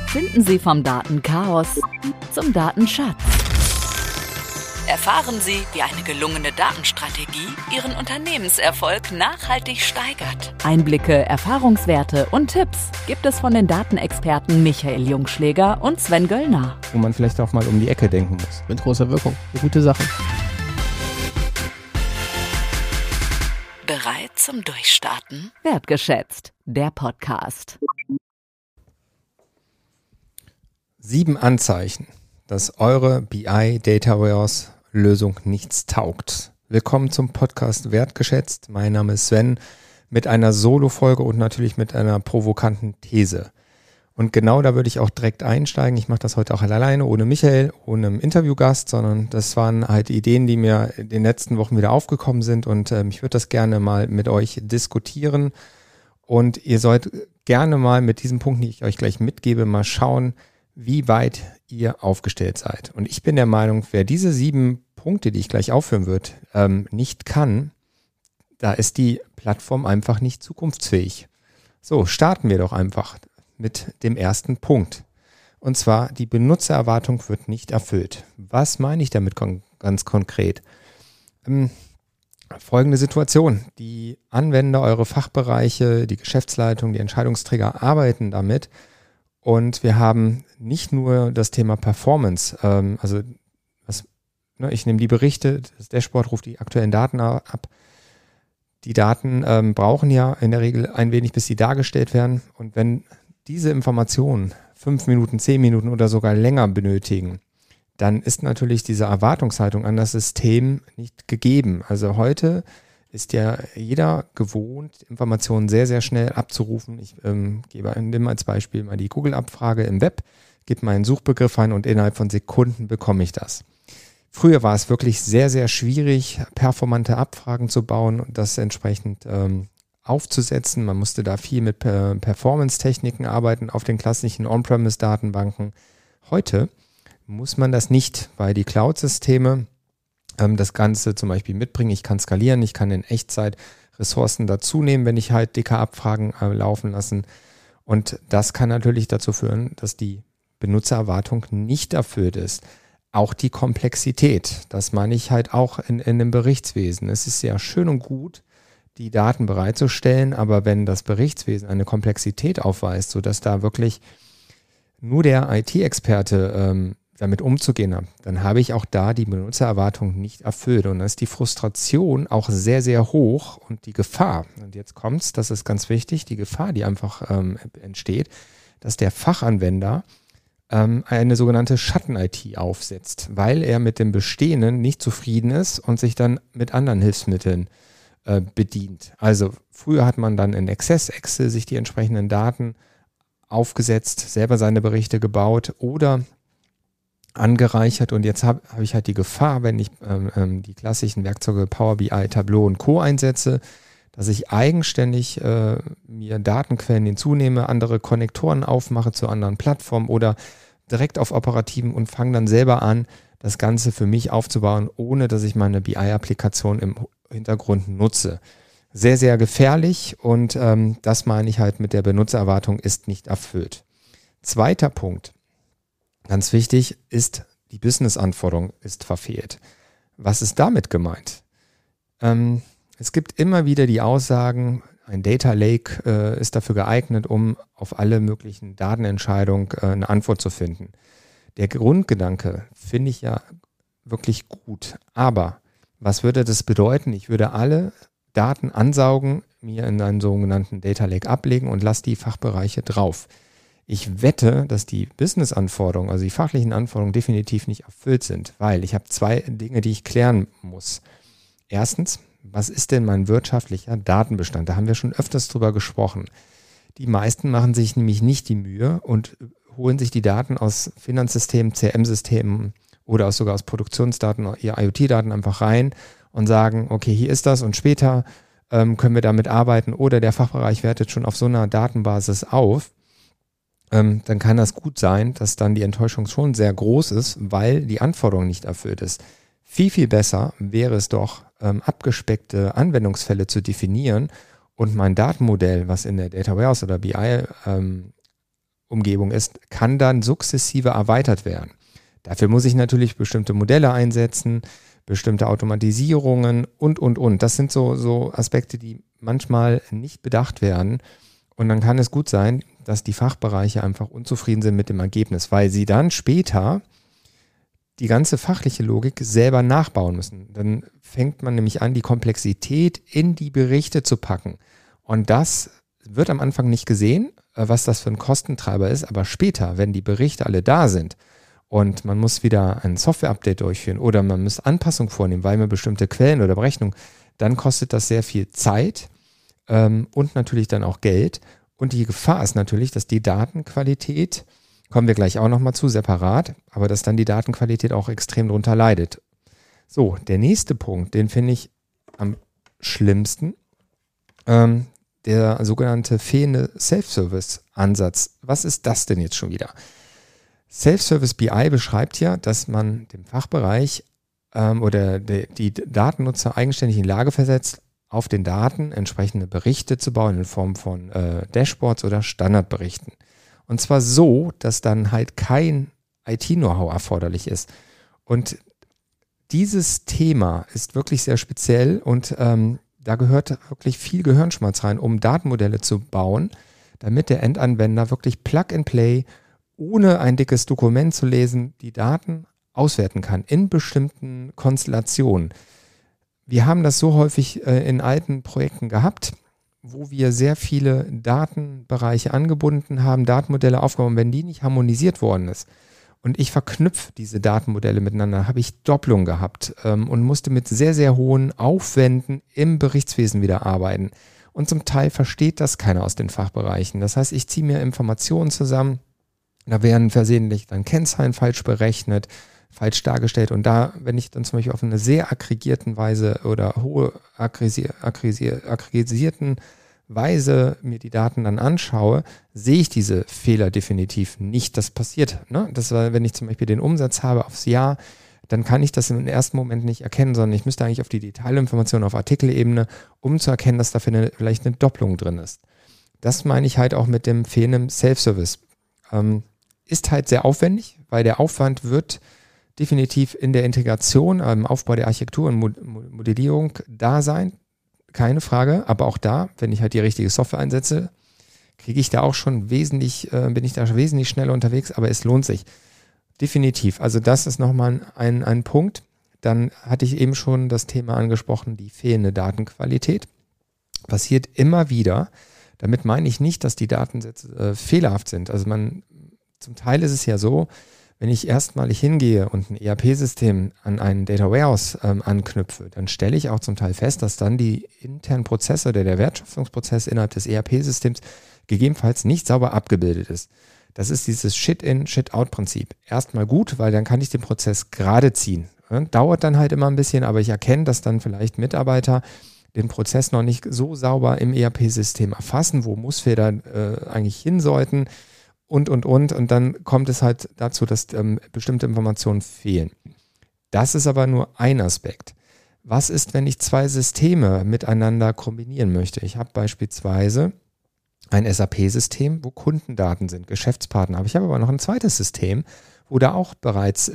Finden Sie vom Datenchaos zum Datenschatz. Erfahren Sie, wie eine gelungene Datenstrategie Ihren Unternehmenserfolg nachhaltig steigert. Einblicke, Erfahrungswerte und Tipps gibt es von den Datenexperten Michael Jungschläger und Sven Göllner. Wo man vielleicht auch mal um die Ecke denken muss. Mit großer Wirkung. Eine gute Sache. Bereit zum Durchstarten? Wertgeschätzt, der Podcast. 7 Anzeichen, dass eure BI Data Warehouse Lösung nichts taugt. Willkommen zum Podcast Wertgeschätzt. Mein Name ist Sven mit einer Solo-Folge und natürlich mit einer provokanten These. Und genau da würde ich auch direkt einsteigen. Ich mache das heute auch alleine, ohne Michael, ohne einen Interviewgast, sondern das waren halt Ideen, die mir in den letzten Wochen wieder aufgekommen sind und ich würde das gerne mal mit euch diskutieren. Und ihr sollt gerne mal mit diesen Punkten, die ich euch gleich mitgebe, mal schauen, wie weit ihr aufgestellt seid. Und ich bin der Meinung, wer diese 7 Punkte, die ich gleich aufführen würde, nicht kann, da ist die Plattform einfach nicht zukunftsfähig. So, starten wir doch einfach mit dem ersten Punkt. Und zwar, die Benutzererwartung wird nicht erfüllt. Was meine ich damit ganz konkret? Folgende Situation. Die Anwender, eure Fachbereiche, die Geschäftsleitung, die Entscheidungsträger arbeiten damit. Und wir haben nicht nur das Thema Performance, ich nehme die Berichte, das Dashboard ruft die aktuellen Daten ab. Die Daten brauchen ja in der Regel ein wenig, bis sie dargestellt werden. Und wenn diese Informationen 5 Minuten, 10 Minuten oder sogar länger benötigen, dann ist natürlich diese Erwartungshaltung an das System nicht gegeben. Also heute ist ja jeder gewohnt, Informationen sehr, sehr schnell abzurufen. Ich nehme als Beispiel mal die Google-Abfrage im Web, gebe meinen Suchbegriff ein und innerhalb von Sekunden bekomme ich das. Früher war es wirklich sehr, sehr schwierig, performante Abfragen zu bauen und das entsprechend aufzusetzen. Man musste da viel mit Performance-Techniken arbeiten auf den klassischen On-Premise-Datenbanken. Heute muss man das nicht, weil die Cloud-Systeme das Ganze zum Beispiel mitbringen. Ich kann skalieren, ich kann in Echtzeit Ressourcen dazu nehmen, wenn ich halt dicke Abfragen laufen lassen. Und das kann natürlich dazu führen, dass die Benutzererwartung nicht erfüllt ist. Auch die Komplexität, das meine ich halt auch in dem Berichtswesen. Es ist ja schön und gut, die Daten bereitzustellen, aber wenn das Berichtswesen eine Komplexität aufweist, sodass da wirklich nur der IT-Experte damit umzugehen hat, dann habe ich auch da die Benutzererwartung nicht erfüllt. Und da ist die Frustration auch sehr, sehr hoch und die Gefahr, und jetzt kommt's, das ist ganz wichtig, die Gefahr, die einfach entsteht, dass der Fachanwender eine sogenannte Schatten-IT aufsetzt, weil er mit dem Bestehenden nicht zufrieden ist und sich dann mit anderen Hilfsmitteln bedient. Also früher hat man dann in Excel sich die entsprechenden Daten aufgesetzt, selber seine Berichte gebaut oder angereichert und jetzt habe ich halt die Gefahr, wenn ich die klassischen Werkzeuge Power BI, Tableau und Co. einsetze, dass ich eigenständig mir Datenquellen hinzunehme, andere Konnektoren aufmache zu anderen Plattformen oder direkt auf Operativen und fange dann selber an, das Ganze für mich aufzubauen, ohne dass ich meine BI-Applikation im Hintergrund nutze. Sehr, sehr gefährlich und das meine ich halt mit der Benutzererwartung ist nicht erfüllt. Zweiter Punkt. Ganz wichtig ist, die Business-Anforderung ist verfehlt. Was ist damit gemeint? Es gibt immer wieder die Aussagen, ein Data Lake ist dafür geeignet, um auf alle möglichen Datenentscheidungen eine Antwort zu finden. Der Grundgedanke finde ich ja wirklich gut. Aber was würde das bedeuten? Ich würde alle Daten ansaugen, mir in einen sogenannten Data Lake ablegen und lasse die Fachbereiche drauf. Ich wette, dass die Business-Anforderungen, also die fachlichen Anforderungen definitiv nicht erfüllt sind, weil ich habe 2 Dinge, die ich klären muss. Erstens, was ist denn mein wirtschaftlicher Datenbestand? Da haben wir schon öfters drüber gesprochen. Die meisten machen sich nämlich nicht die Mühe und holen sich die Daten aus Finanzsystemen, CRM-Systemen oder sogar aus Produktionsdaten, ihre IoT-Daten einfach rein und sagen, okay, hier ist das und später können wir damit arbeiten oder der Fachbereich wertet schon auf so einer Datenbasis auf. Dann kann das gut sein, dass dann die Enttäuschung schon sehr groß ist, weil die Anforderung nicht erfüllt ist. Viel, viel besser wäre es doch, abgespeckte Anwendungsfälle zu definieren und mein Datenmodell, was in der Data Warehouse oder BI Umgebung ist, kann dann sukzessive erweitert werden. Dafür muss ich natürlich bestimmte Modelle einsetzen, bestimmte Automatisierungen und. Das sind so Aspekte, die manchmal nicht bedacht werden. Und dann kann es gut sein, dass die Fachbereiche einfach unzufrieden sind mit dem Ergebnis, weil sie dann später die ganze fachliche Logik selber nachbauen müssen. Dann fängt man nämlich an, die Komplexität in die Berichte zu packen. Und das wird am Anfang nicht gesehen, was das für ein Kostentreiber ist, aber später, wenn die Berichte alle da sind und man muss wieder ein Software-Update durchführen oder man muss Anpassungen vornehmen, weil man bestimmte Quellen oder Berechnungen, dann kostet das sehr viel Zeit und natürlich dann auch Geld. Und die Gefahr ist natürlich, dass die Datenqualität, kommen wir gleich auch nochmal zu, separat, aber dass dann die Datenqualität auch extrem drunter leidet. So, der nächste Punkt, den finde ich am schlimmsten, der sogenannte fehlende Self-Service-Ansatz. Was ist das denn jetzt schon wieder? Self-Service BI beschreibt ja, dass man dem Fachbereich oder die Datennutzer eigenständig in die Lage versetzt, auf den Daten entsprechende Berichte zu bauen in Form von Dashboards oder Standardberichten. Und zwar so, dass dann halt kein IT-Know-how erforderlich ist. Und dieses Thema ist wirklich sehr speziell und da gehört wirklich viel Gehirnschmalz rein, um Datenmodelle zu bauen, damit der Endanwender wirklich Plug-and-Play, ohne ein dickes Dokument zu lesen, die Daten auswerten kann in bestimmten Konstellationen. Wir haben das so häufig in alten Projekten gehabt, wo wir sehr viele Datenbereiche angebunden haben, Datenmodelle aufgebaut, wenn die nicht harmonisiert worden ist und ich verknüpfe diese Datenmodelle miteinander, habe ich Doppelung gehabt und musste mit sehr, sehr hohen Aufwänden im Berichtswesen wieder arbeiten. Und zum Teil versteht das keiner aus den Fachbereichen. Das heißt, ich ziehe mir Informationen zusammen, da werden versehentlich dann Kennzahlen falsch berechnet, falsch dargestellt und da, wenn ich dann zum Beispiel auf eine sehr aggregierten Weise oder hohe aggregisierten Weise mir die Daten dann anschaue, sehe ich diese Fehler definitiv nicht. Das passiert, ne? Das war, wenn ich zum Beispiel den Umsatz habe aufs Jahr, dann kann ich das im ersten Moment nicht erkennen, sondern ich müsste eigentlich auf die Detailinformation auf Artikelebene, um zu erkennen, dass da vielleicht eine Doppelung drin ist. Das meine ich halt auch mit dem fehlenden Self-Service. Ist halt sehr aufwendig, weil der Aufwand wird definitiv in der Integration, im Aufbau der Architektur und Modellierung da sein, keine Frage, aber auch da, wenn ich halt die richtige Software einsetze, bin ich da schon wesentlich schneller unterwegs, aber es lohnt sich. Definitiv, also das ist nochmal ein Punkt. Dann hatte ich eben schon das Thema angesprochen, die fehlende Datenqualität. Passiert immer wieder. Damit meine ich nicht, dass die Datensätze fehlerhaft sind. Also zum Teil ist es ja so, wenn ich erstmalig hingehe und ein ERP-System an einen Data Warehouse anknüpfe, dann stelle ich auch zum Teil fest, dass dann die internen Prozesse oder der Wertschöpfungsprozess innerhalb des ERP-Systems gegebenenfalls nicht sauber abgebildet ist. Das ist dieses Shit-in, Shit-out-Prinzip. Erstmal gut, weil dann kann ich den Prozess gerade ziehen. Dauert dann halt immer ein bisschen, aber ich erkenne, dass dann vielleicht Mitarbeiter den Prozess noch nicht so sauber im ERP-System erfassen, wo Mussfehler eigentlich hin sollten. Und dann kommt es halt dazu, dass bestimmte Informationen fehlen. Das ist aber nur ein Aspekt. Was ist, wenn ich zwei Systeme miteinander kombinieren möchte? Ich habe beispielsweise ein SAP-System, wo Kundendaten sind, Geschäftspartner. Aber ich habe aber noch ein zweites System, wo da auch bereits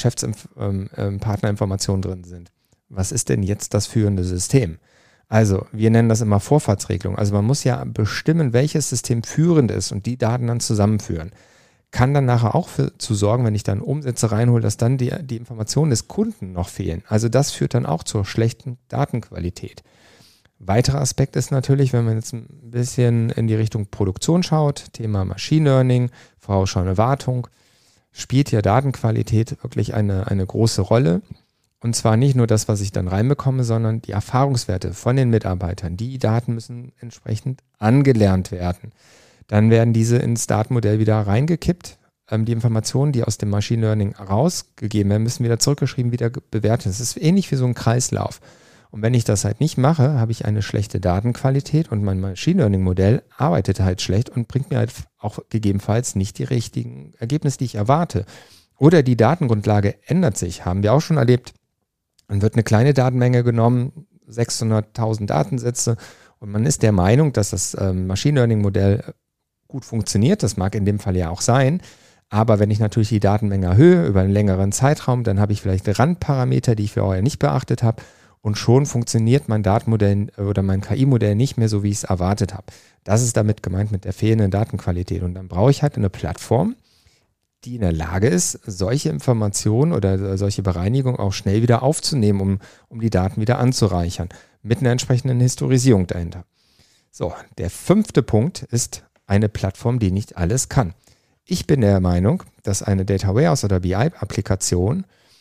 Geschäftspartnerinformationen drin sind. Was ist denn jetzt das führende System? Also, wir nennen das immer Vorfahrtsregelung. Also man muss ja bestimmen, welches System führend ist und die Daten dann zusammenführen. Kann dann nachher auch zu sorgen, wenn ich dann Umsätze reinhole, dass dann die Informationen des Kunden noch fehlen. Also das führt dann auch zur schlechten Datenqualität. Weiterer Aspekt ist natürlich, wenn man jetzt ein bisschen in die Richtung Produktion schaut, Thema Machine Learning, vorausschauende Wartung, spielt ja Datenqualität wirklich eine große Rolle. Und zwar nicht nur das, was ich dann reinbekomme, sondern die Erfahrungswerte von den Mitarbeitern. Die Daten müssen entsprechend angelernt werden. Dann werden diese ins Datenmodell wieder reingekippt. Die Informationen, die aus dem Machine Learning rausgegeben werden, müssen wieder zurückgeschrieben, wieder bewertet. Das ist ähnlich wie so ein Kreislauf. Und wenn ich das halt nicht mache, habe ich eine schlechte Datenqualität und mein Machine Learning Modell arbeitet halt schlecht und bringt mir halt auch gegebenenfalls nicht die richtigen Ergebnisse, die ich erwarte. Oder die Datengrundlage ändert sich, haben wir auch schon erlebt. Dann wird eine kleine Datenmenge genommen, 600.000 Datensätze und man ist der Meinung, dass das Machine Learning Modell gut funktioniert. Das mag in dem Fall ja auch sein. Aber wenn ich natürlich die Datenmenge erhöhe über einen längeren Zeitraum, dann habe ich vielleicht Randparameter, die ich vorher nicht beachtet habe. Und schon funktioniert mein Datenmodell oder mein KI-Modell nicht mehr so, wie ich es erwartet habe. Das ist damit gemeint mit der fehlenden Datenqualität. Und dann brauche ich halt eine Plattform, die in der Lage ist, solche Informationen oder solche Bereinigung auch schnell wieder aufzunehmen, um die Daten wieder anzureichern, mit einer entsprechenden Historisierung dahinter. So, der 5. Punkt ist eine Plattform, die nicht alles kann. Ich bin der Meinung, dass eine Data Warehouse oder BI-Applikation,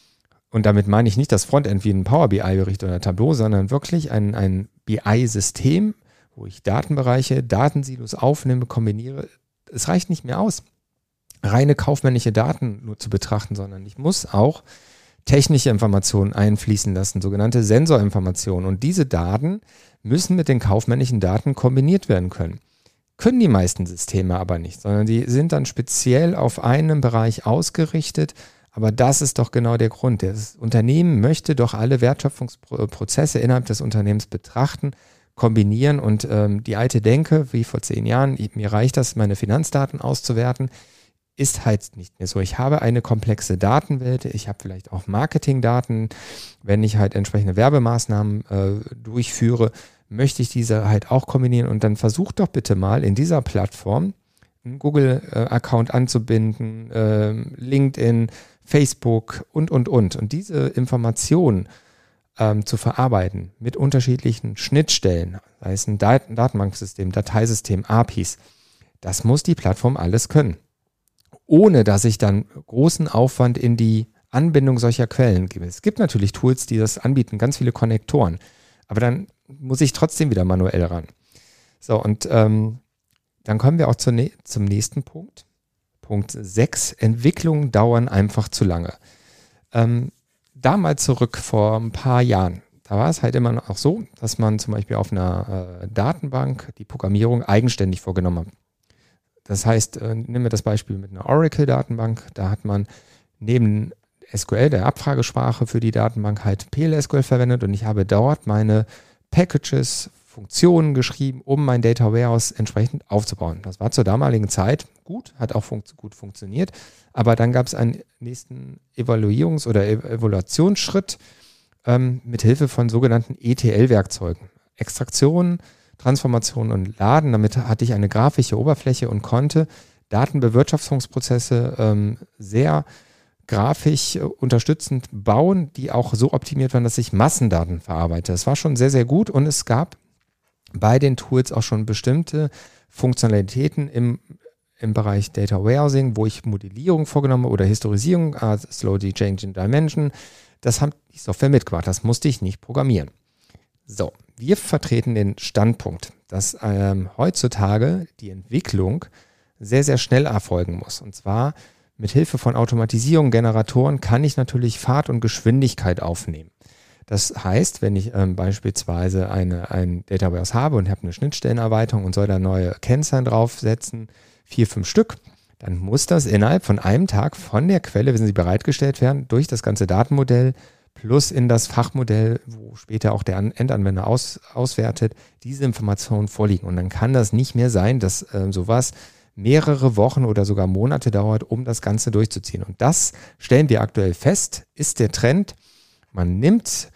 und damit meine ich nicht das Frontend wie ein Power BI-Bericht oder Tableau, sondern wirklich ein BI-System, wo ich Datenbereiche, Datensilos aufnehme, kombiniere. Es reicht nicht mehr aus, reine kaufmännische Daten nur zu betrachten, sondern ich muss auch technische Informationen einfließen lassen, sogenannte Sensorinformationen. Und diese Daten müssen mit den kaufmännischen Daten kombiniert werden können. Können die meisten Systeme aber nicht, sondern die sind dann speziell auf einen Bereich ausgerichtet. Aber das ist doch genau der Grund. Das Unternehmen möchte doch alle Wertschöpfungsprozesse innerhalb des Unternehmens betrachten, kombinieren und die alte Denke, wie vor 10 Jahren, mir reicht das, meine Finanzdaten auszuwerten, ist halt nicht mehr so. Ich habe eine komplexe Datenwelt, ich habe vielleicht auch Marketingdaten, wenn ich halt entsprechende Werbemaßnahmen durchführe, möchte ich diese halt auch kombinieren und dann versucht doch bitte mal in dieser Plattform einen Google-Account anzubinden, LinkedIn, Facebook und. Und diese Informationen zu verarbeiten mit unterschiedlichen Schnittstellen, sei es ein Datenbanksystem, Dateisystem, APIs, das muss die Plattform alles können. Ohne dass ich dann großen Aufwand in die Anbindung solcher Quellen gebe. Es gibt natürlich Tools, die das anbieten, ganz viele Konnektoren, aber dann muss ich trotzdem wieder manuell ran. So, und dann kommen wir auch zum nächsten Punkt. Punkt 6, Entwicklungen dauern einfach zu lange. Damals zurück vor ein paar Jahren, da war es halt immer noch so, dass man zum Beispiel auf einer Datenbank die Programmierung eigenständig vorgenommen hat. Das heißt, nehmen wir das Beispiel mit einer Oracle-Datenbank, da hat man neben SQL, der Abfragesprache für die Datenbank, halt PLSQL verwendet und ich habe dort meine Packages, Funktionen geschrieben, um mein Data Warehouse entsprechend aufzubauen. Das war zur damaligen Zeit gut, hat auch gut funktioniert, aber dann gab es einen nächsten Evaluierungs- oder Evaluationsschritt mit Hilfe von sogenannten ETL-Werkzeugen. Extraktion, Transformation und Laden, damit hatte ich eine grafische Oberfläche und konnte Datenbewirtschaftungsprozesse sehr grafisch unterstützend bauen, die auch so optimiert waren, dass ich Massendaten verarbeite. Das war schon sehr, sehr gut und es gab bei den Tools auch schon bestimmte Funktionalitäten im Bereich Data Warehousing, wo ich Modellierung vorgenommen oder Historisierung, Slowly Changing Dimension, das hat die Software mitgemacht, das musste ich nicht programmieren. So, wir vertreten den Standpunkt, dass heutzutage die Entwicklung sehr, sehr schnell erfolgen muss. Und zwar mit Hilfe von Automatisierung, Generatoren kann ich natürlich Fahrt und Geschwindigkeit aufnehmen. Das heißt, wenn ich beispielsweise ein Data Warehouse habe und habe eine Schnittstellenerweiterung und soll da neue Kennzahlen draufsetzen, 4, 5 Stück, dann muss das innerhalb von einem Tag von der Quelle, wenn sie bereitgestellt werden, durch das ganze Datenmodell plus in das Fachmodell, wo später auch der Endanwender auswertet, diese Informationen vorliegen. Und dann kann das nicht mehr sein, dass sowas mehrere Wochen oder sogar Monate dauert, um das Ganze durchzuziehen. Und das stellen wir aktuell fest, ist der Trend. Man nimmt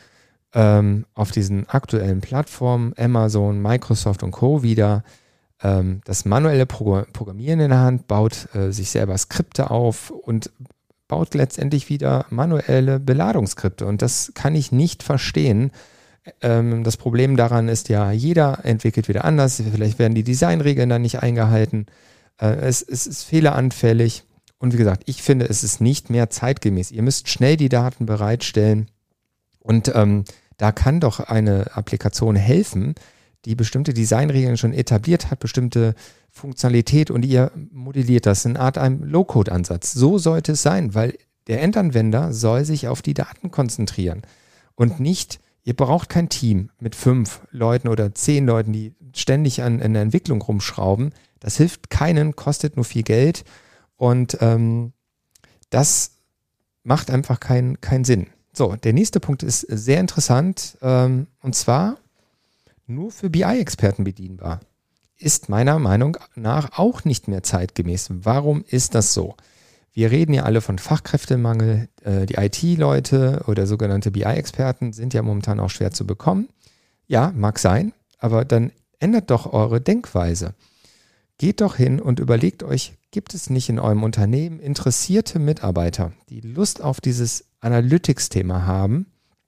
auf diesen aktuellen Plattformen, Amazon, Microsoft und Co. wieder das manuelle Programmieren in der Hand, baut sich selber Skripte auf und baut letztendlich wieder manuelle Beladungsskripte. Und das kann ich nicht verstehen. Das Problem daran ist ja, jeder entwickelt wieder anders. Vielleicht werden die Designregeln dann nicht eingehalten. Es ist fehleranfällig. Und wie gesagt, ich finde, es ist nicht mehr zeitgemäß. Ihr müsst schnell die Daten bereitstellen. Und da kann doch eine Applikation helfen, die bestimmte Designregeln schon etabliert hat, bestimmte Funktionalität und ihr modelliert das in einem Low-Code-Ansatz. So sollte es sein, weil der Endanwender soll sich auf die Daten konzentrieren und nicht, ihr braucht kein Team mit 5 Leuten oder 10 Leuten, die ständig an der Entwicklung rumschrauben. Das hilft keinen, kostet nur viel Geld und das macht einfach keinen Sinn. So, der nächste Punkt ist sehr interessant und zwar nur für BI-Experten bedienbar. ist meiner Meinung nach auch nicht mehr zeitgemäß. Warum ist das so? Wir reden ja alle von Fachkräftemangel. Die IT-Leute oder sogenannte BI-Experten sind ja momentan auch schwer zu bekommen. Ja, mag sein, aber dann ändert doch eure Denkweise. Geht doch hin und überlegt euch, gibt es nicht in eurem Unternehmen interessierte Mitarbeiter, die Lust auf dieses Analytics-Thema haben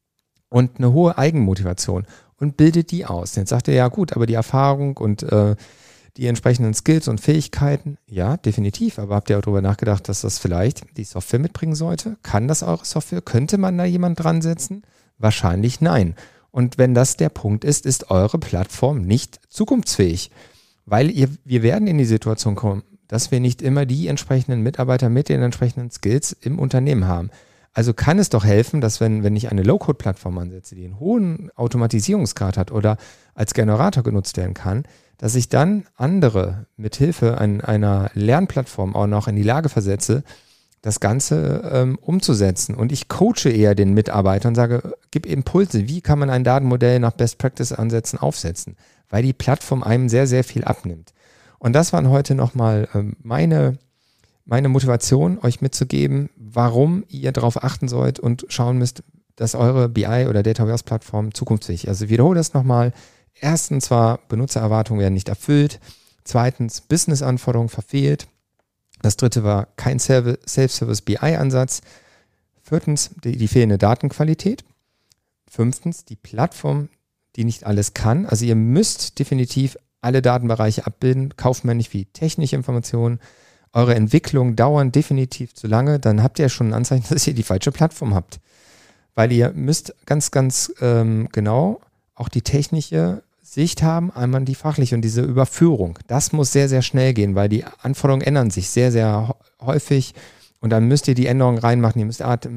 und eine hohe Eigenmotivation und bildet die aus. Jetzt sagt ihr, ja gut, aber die Erfahrung und die entsprechenden Skills und Fähigkeiten, ja, definitiv. Aber habt ihr auch darüber nachgedacht, dass das vielleicht die Software mitbringen sollte? Kann das eure Software? Könnte man da jemand dran setzen? Wahrscheinlich nein. Und wenn das der Punkt ist, ist eure Plattform nicht zukunftsfähig. Weil wir werden in die Situation kommen, dass wir nicht immer die entsprechenden Mitarbeiter mit den entsprechenden Skills im Unternehmen haben. Also kann es doch helfen, dass wenn ich eine Low-Code-Plattform ansetze, die einen hohen Automatisierungsgrad hat oder als Generator genutzt werden kann, dass ich dann andere mithilfe einer Lernplattform auch noch in die Lage versetze, das Ganze umzusetzen. Und ich coache eher den Mitarbeiter und sage, gib Impulse, wie kann man ein Datenmodell nach Best-Practice-Ansätzen aufsetzen, weil die Plattform einem sehr, sehr viel abnimmt. Und das waren heute nochmal meine Motivation, euch mitzugeben, warum ihr darauf achten sollt und schauen müsst, dass eure BI- oder Dataverse-Plattform zukunftsfähig ist. Also ich wiederhole das nochmal. Erstens war Benutzererwartungen werden nicht erfüllt. Zweitens, Business-Anforderungen verfehlt. Das dritte war kein Self-Service-BI-Ansatz. Viertens, die fehlende Datenqualität. Fünftens, die Plattform, die nicht alles kann. Also ihr müsst definitiv alle Datenbereiche abbilden, kaufmännisch wie technische Informationen. Eure Entwicklungen dauern definitiv zu lange. Dann habt ihr schon ein Anzeichen, dass ihr die falsche Plattform habt. Weil ihr müsst ganz, ganz genau auch die technische Sicht haben, einmal die fachliche und diese Überführung. Das muss sehr, sehr schnell gehen, weil die Anforderungen ändern sich sehr, sehr häufig und dann müsst ihr die Änderungen reinmachen. Ihr müsst im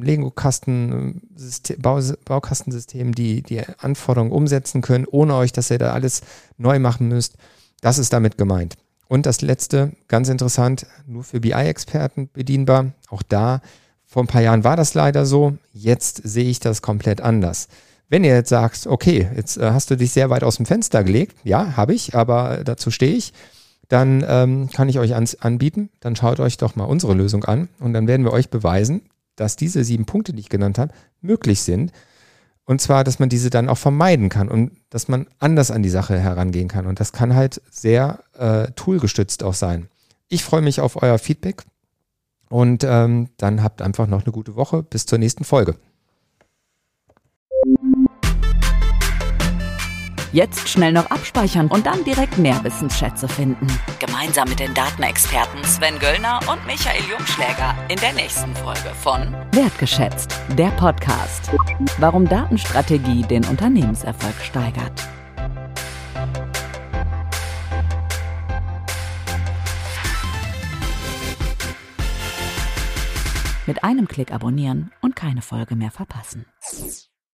Baukastensystem die Anforderungen umsetzen können, ohne euch, dass ihr da alles neu machen müsst. Das ist damit gemeint. Und das letzte, ganz interessant, nur für BI-Experten bedienbar. Auch da, vor ein paar Jahren war das leider so. Jetzt sehe ich das komplett anders. Wenn ihr jetzt sagt, okay, jetzt hast du dich sehr weit aus dem Fenster gelegt, ja, habe ich, aber dazu stehe ich, dann kann ich euch anbieten, dann schaut euch doch mal unsere Lösung an und dann werden wir euch beweisen, dass diese 7 Punkte, die ich genannt habe, möglich sind. Und zwar, dass man diese dann auch vermeiden kann und dass man anders an die Sache herangehen kann. Und das kann halt sehr toolgestützt auch sein. Ich freue mich auf euer Feedback und dann habt einfach noch eine gute Woche. Bis zur nächsten Folge. Jetzt schnell noch abspeichern und dann direkt mehr Wissensschätze finden. Gemeinsam mit den Datenexperten Sven Göllner und Michael Jungschläger in der nächsten Folge von Wertgeschätzt, der Podcast. Warum Datenstrategie den Unternehmenserfolg steigert. Mit einem Klick abonnieren und keine Folge mehr verpassen.